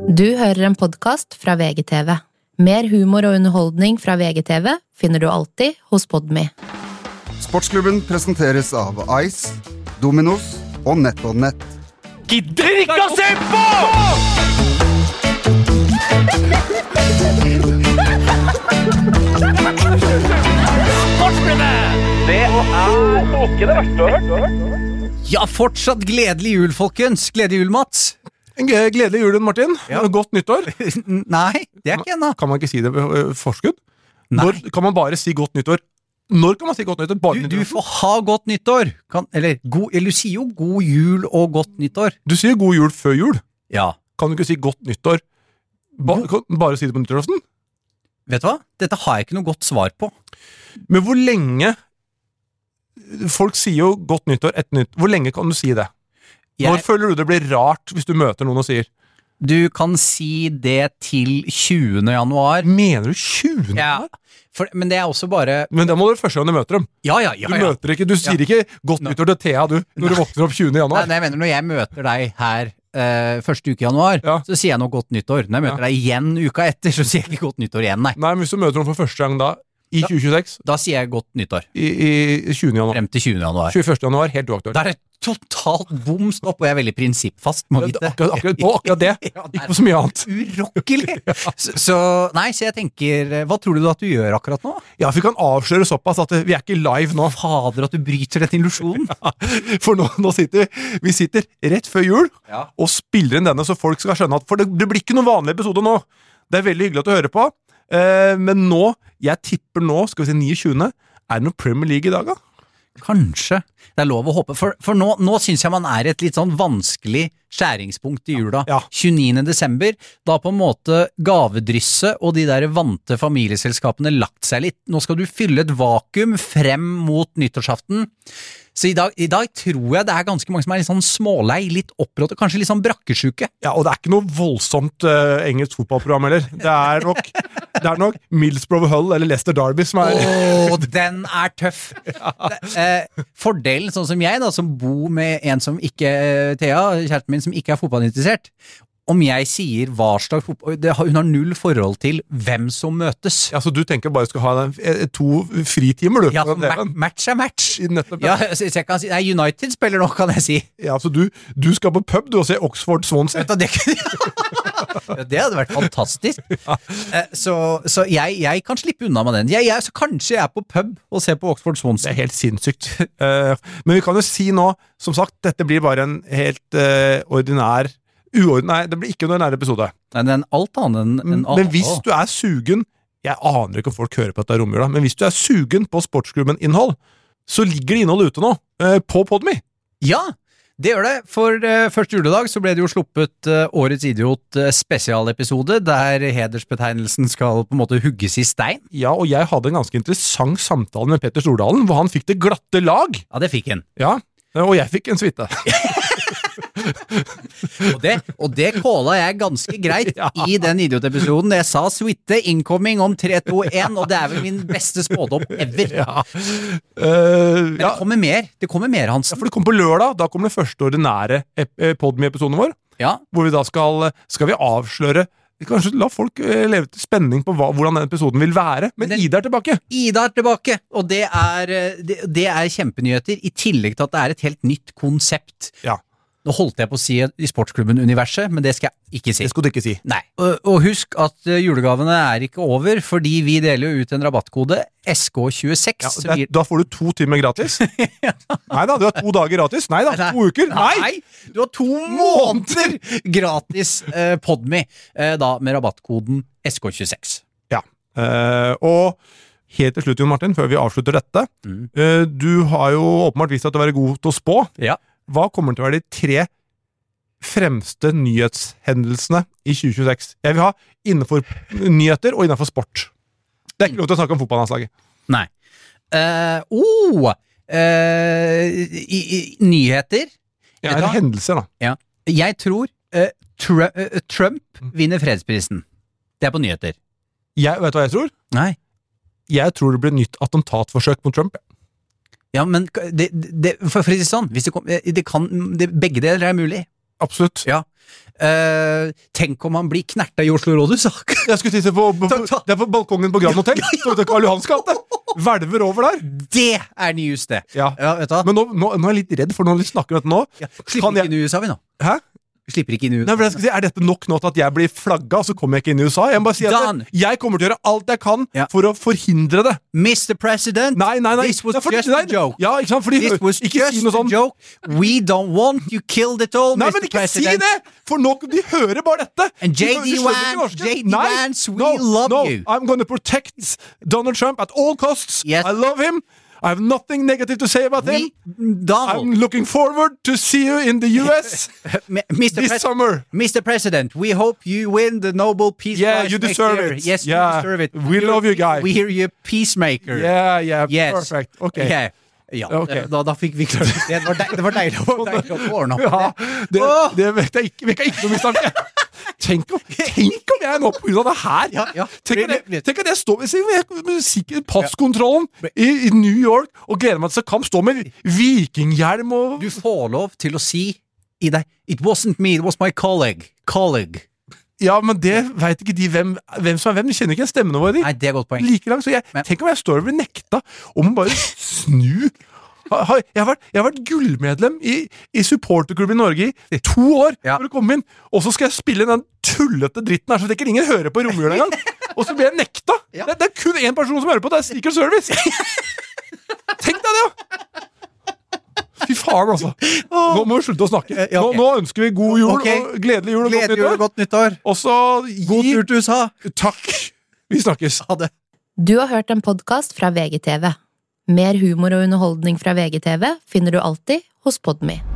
Du hører en podcast fra VGTV. Mer humor og underholdning fra VGTV finner du alltid hos Podme. Sportsklubben presenteres av Ice, Dominos og NetOnNet. Gidder ikke å se på! Sportsklubben! Det er ikke det verste du har hørt. Ja, fortsatt gledelig jul, folkens. Gledelig jul, Mats. En gledelig jul, Martin. Ja. Godt nyttår. Nei, det er ikke ennå. Kan man ikke si det forskudd? Nei. Når kan man bare si godt nyttår? Når kan man si godt nyttår? Bare Du får ha godt nyttår. Eller du sier jo god jul og godt nyttår. Du sier god jul før jul. Ja. Kan du ikke si godt nyttår? Bare si det på nyttårsaften? Vet du hva? Dette har jeg ikke noe godt svar på. Men hvor lenge... Folk sier jo godt nyttår etter nytt. Hvor lenge kan du si det? Når føler du det blir rart hvis du møter noen og sier? Du kan si det til 20. januar. Mener du 20. januar? Ja, men det er også bare... Men det må du første gang du møter dem. Ja. Du sier ikke godt nyttår til Thea du, når du våkner opp 20. januar. Nei, jeg mener når jeg møter deg her første uke i januar, så sier jeg noe godt nyttår. Når jeg møter deg igjen uka etter, så sier jeg ikke godt nyttår igjen, nei. Nei, men hvis du møter noen for første gang da, i 2026? Da sier jeg godt nyttår. I 20. januar. Frem til 20. januar. 21. januar, helt uaktuelt. Da er det totalt bom stopp, og jeg er veldig prinsippfast, må vite. Akkurat det. Ikke på så mye annet. Urokkelig. Så jeg tenker, hva tror du at du gjør akkurat nå? Ja, for vi kan avsløre såpass at vi er ikke live nå. Fader, at du bryter dette illusionen. Ja, for nå sitter vi sitter rett før jul, og spiller inn denne, så folk skal skjønne at, for det blir ikke noen vanlig episode nå. Det er veldig hyggelig at du hører på. Men nå, jeg tipper nå, skal vi si 29. Er det noe Premier League i dag da? Kanskje. Det er lov å håpe. For nå synes jeg man er et litt sånn vanskelig skjæringspunkt i jula. 29. desember, da på en måte gavedrysset og de der vante familieselskapene lagt seg litt. Nå skal du fylle et vakuum frem mot nyttårsaften. Så i dag tror jeg det er ganske mange som er litt sånn smålei, litt opprådt, og kanskje litt sånn brakkesjuke. Ja, og det er ikke noe voldsomt engelsk fotballprogram heller. Det er nok Middlesbrough Hull eller Leicester Derby som er... Den er tøff! Fordelen, sånn som jeg da, som bor med en som ikke, Thea, kjæresten min, som ikke er fotballinteressert, om jeg sier hva slags fotball, hun har null forhold til hvem som møtes. Ja, så du tenker bare skal ha 2 fritimer, du? Ja, match er match. Ja, så jeg kan si, nei, United spiller nå, kan jeg si. Ja, så du skal på pub, du, og se Oxford Swansea. Det hadde vært fantastisk. Så jeg kan slippe unna med den. Så kanskje jeg er på pub og ser på Oxford Swansea. Det er helt sinnssykt. Men vi kan jo si nå, som sagt, dette blir bare en helt ordinær Nei, det blir ikke noen nær episode. Nei, det er alt annet enn alt. Men hvis du er sugen, jeg aner ikke om folk hører på dette romjula, men hvis du er sugen på Sportsklubben innhold, så ligger det innhold ute nå, på Podme. Ja, det gjør det. For første juledag så ble det jo sluppet Årets Idiot spesialepisode, der hedersbetegnelsen skal på en måte hugges i stein. Ja, og jeg hadde en ganske interessant samtale med Petter Stordalen, hvor han fikk det glatte lag. Ja, det fikk han. Ja, og jeg fikk en suite. og det kåla jeg ganske greit i den idiotepisoden. Jeg sa suite incoming om 3, 2, 1, og det er vel min beste spådom ever. Men det kommer mer, Hans. Ja, for det kommer på lørdag. Da kommer den første ordinære Podme-episoden vår. Ja. Hvor vi da skal vi avsløre, kanskje la folk leve til spenning på hvordan den episoden vil være. Men Ida er tilbake. Ida er tilbake, og det er kjempenyheter, i tillegg til at det er et helt nytt konsept. Ja. Nå holdt jeg på å si i Sportsklubben-universet, men det skal jeg ikke si. Det skal du ikke si. Nei. Og husk at julegavene er ikke over, fordi vi deler jo ut en rabattkode, SK26. Ja, da får du 2 timer gratis. Neida, du har 2 dager gratis. Neida, 2 uker. Nei, du har 2 måneder gratis Podme, da med rabattkoden SK26. Ja, og helt til slutt, Jon Martin, før vi avslutter dette, du har jo åpenbart vist at du er god til å spå. Ja. Hva kommer til å være de 3 fremste nyhetshendelsene i 2026? Jeg vil ha innenfor nyheter og innenfor sport. Det er ikke lov til å snakke om fotballandslaget. Nei. Nyheter? Ja, eller hendelser da. Ja. Jeg tror Trump vinner fredsprisen. Det er på nyheter. Vet du hva jeg tror? Nei. Jeg tror det blir nytt attentatforsøk mot Trump. Ja, men for å si sånn, begge deler er mulig. Absolutt. Ja. Tenk om han blir knerta I Oslo Rådhus. Jeg skulle tisse det på balkongen på Grand Hotel. Så det Karl Johans gate. Hvelver over der. Det news, det. Ja. Vet du. Men nå jeg litt redd, for når vi snakker om dette nå Slipper ikke inn I USA, vi nå. Hæ? Vi slipper ikke inn I USA. Nei, for jeg skal si, dette nok nå til at jeg blir flagget, og så kommer jeg ikke inn I USA? Jeg må bare si at jeg kommer til å gjøre alt jeg kan for å forhindre det. Mr. President, nei. This was just a joke. Ja, ikke sant? Fordi, this was ikke just si noe sånn. A joke. We don't want you killed it all, nei, Mr. men ikke President. si det! For nå, de hører bare dette. And J.D. Vance, we love you. I'm going to protect Donald Trump at all costs. Yes. I love him. I have nothing negative to say about him. Donald. I'm looking forward to see you in the US this summer. Mr. President, we hope you win the Nobel Peace Prize you deserve next year. it. Yes, you deserve it. We love you, guy. We hear you peacemaker. Yeah, yes. Perfect. Okay. Yeah. Ja, okay. Da fikk vi klart det. Det var deilig å ordne opp. Ja, det vet jeg ikke noe mistanke. Tenk om jeg nå på grunn av det her Tenk at jeg står ved passkontrollen I New York og gleder meg til å stå med vikinghjelm og... Du får lov til å si I deg It wasn't me, it was my colleague. Ja, men det vet ikke de hvem som hvem. De kjenner ikke stemmene våre. Nei, det godt poeng. Like langt, så tenk om jeg står og blir nekta om å bare snu. Jeg har vært gullmedlem I supporterklubben I Norge I 2 år for å komme inn, og så skal jeg spille den tullete dritten her, så det ikke ingen hører på romjulen engang. Og så blir jeg nekta. Det kun en person som hører på, det Secret Service. Tenk deg det, Fy faen, altså. Nå må vi slutte å snakke. Nå ønsker vi god jul, og gledelig jul og godt nyttår. Og så god tur til USA. Takk. Vi snakkes. Ha det. Du har hørt en podcast fra VGTV. Mer humor og underholdning fra VGTV finner du alltid hos Podme.